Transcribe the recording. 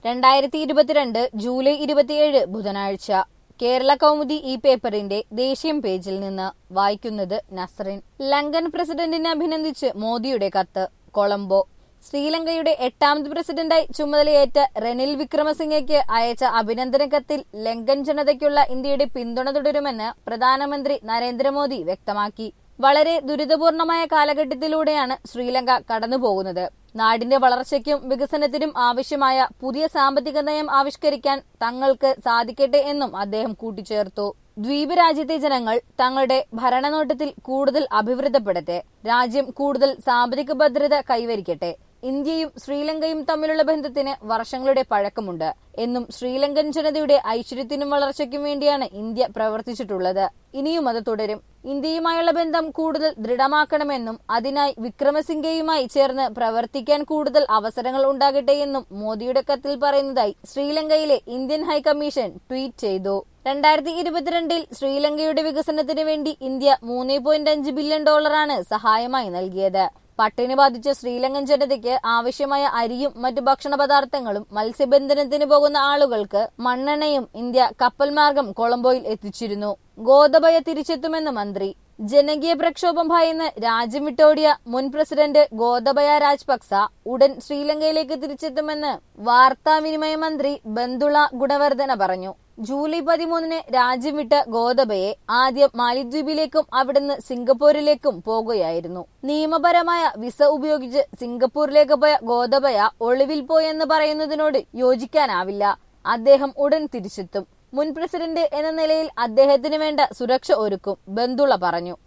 2022 July 27 ബുധനാഴ്ച കേരള കൗമുദി ഈ പേപ്പറിന്റെ ദേശീയ പേജിൽ നിന്ന് വായിക്കുന്നത് നസ്റിൻ. ലങ്കൻ പ്രസിഡന്റിനെ അഭിനന്ദിച്ച് മോദിയുടെ കത്ത്. കൊളംബോ. ശ്രീലങ്കയുടെ 8ാമത് പ്രസിഡന്റായി ചുമതലയേറ്റ റെനിൽ വിക്രമസിംഗയ്ക്ക് അയച്ച അഭിനന്ദന കത്തിൽ ലങ്കൻ ജനതയ്ക്കുള്ള ഇന്ത്യയുടെ പിന്തുണ തുടരുമെന്ന് പ്രധാനമന്ത്രി നരേന്ദ്രമോദി വ്യക്തമാക്കി. വളരെ ദുരിതപൂർണമായ കാലഘട്ടത്തിലൂടെയാണ് ശ്രീലങ്ക കടന്നുപോകുന്നത്. നാടിന്റെ വളർച്ചയ്ക്കും വികസനത്തിനും ആവശ്യമായ പുതിയ സാമ്പത്തിക നയം ആവിഷ്കരിക്കാൻ തങ്ങൾക്ക് സാധിക്കട്ടെ എന്നും അദ്ദേഹം കൂട്ടിച്ചേർത്തു. ദ്വീപ് രാജ്യത്തെ ജനങ്ങൾ തങ്ങളുടെ ഭരണനോട്ടത്തിൽ കൂടുതൽ അഭിവൃദ്ധിപ്പെടട്ടെ. രാജ്യം കൂടുതൽ സാമ്പത്തിക ഭദ്രത കൈവരിക്കട്ടെ. ഇന്ത്യയും ശ്രീലങ്കയും തമ്മിലുള്ള ബന്ധത്തിന് വർഷങ്ങളുടെ പഴക്കമുണ്ട് എന്നും ശ്രീലങ്കൻ ജനതയുടെ ഐശ്വര്യത്തിനും വളർച്ചയ്ക്കും വേണ്ടിയാണ് ഇന്ത്യ പ്രവർത്തിച്ചിട്ടുള്ളത്. ഇനിയും അത് തുടരും. ഇന്ത്യയുമായുള്ള ബന്ധം കൂടുതൽ ദൃഢമാക്കണമെന്നും അതിനായി വിക്രമസിംഗയുമായി ചേർന്ന് പ്രവർത്തിക്കാൻ കൂടുതൽ അവസരങ്ങൾ ഉണ്ടാകട്ടെ എന്നും മോദിയുടെ കത്തിൽ പറയുന്നതായി ശ്രീലങ്കയിലെ ഇന്ത്യൻ ഹൈക്കമ്മീഷൻ ട്വീറ്റ് ചെയ്തു. 2022 ശ്രീലങ്കയുടെ വികസനത്തിന് വേണ്ടി ഇന്ത്യ $3.5 ബില്യൺ സഹായമായി നൽകിയത്. പട്ടിണി ബാധിച്ച ശ്രീലങ്കൻ ജനതയ്ക്ക് ആവശ്യമായ അരിയും മറ്റു ഭക്ഷണ പദാർത്ഥങ്ങളും മത്സ്യബന്ധനത്തിന് പോകുന്ന ആളുകൾക്ക് മണ്ണെണ്ണയും ഇന്ത്യ കപ്പൽ മാർഗം കൊളംബോയിൽ എത്തിച്ചിരുന്നു. ഗോതബയ തിരിച്ചെത്തുമെന്ന് മന്ത്രി. ജനകീയ പ്രക്ഷോഭം ഭയന്ന് രാജ്യം വിട്ടോടിയ മുൻ പ്രസിഡന്റ് ഗോതബയ രാജപക്സ ഉടൻ ശ്രീലങ്കയിലേക്ക് തിരിച്ചെത്തുമെന്ന് വാർത്താവിനിമയ മന്ത്രി ബന്തുള ഗുണവർദ്ധന പറഞ്ഞു. ജൂലൈ 13 രാജ്യം വിട്ട ഗോതബയെ ആദ്യം മാലിദ്വീപിലേക്കും അവിടുന്ന് സിംഗപ്പൂരിലേക്കും പോകുകയായിരുന്നു. നിയമപരമായ വിസ ഉപയോഗിച്ച് സിംഗപ്പൂരിലേക്ക് പോയ ഗോതബയ ഒളിവിൽ പോയെന്ന് പറയുന്നതിനോട് യോജിക്കാനാവില്ല. അദ്ദേഹം ഉടൻ തിരിച്ചെത്തും. മുൻ പ്രസിഡന്റ് എന്ന നിലയിൽ അദ്ദേഹത്തിന് വേണ്ട സുരക്ഷ ഒരുക്കും, ബന്തുള പറഞ്ഞു.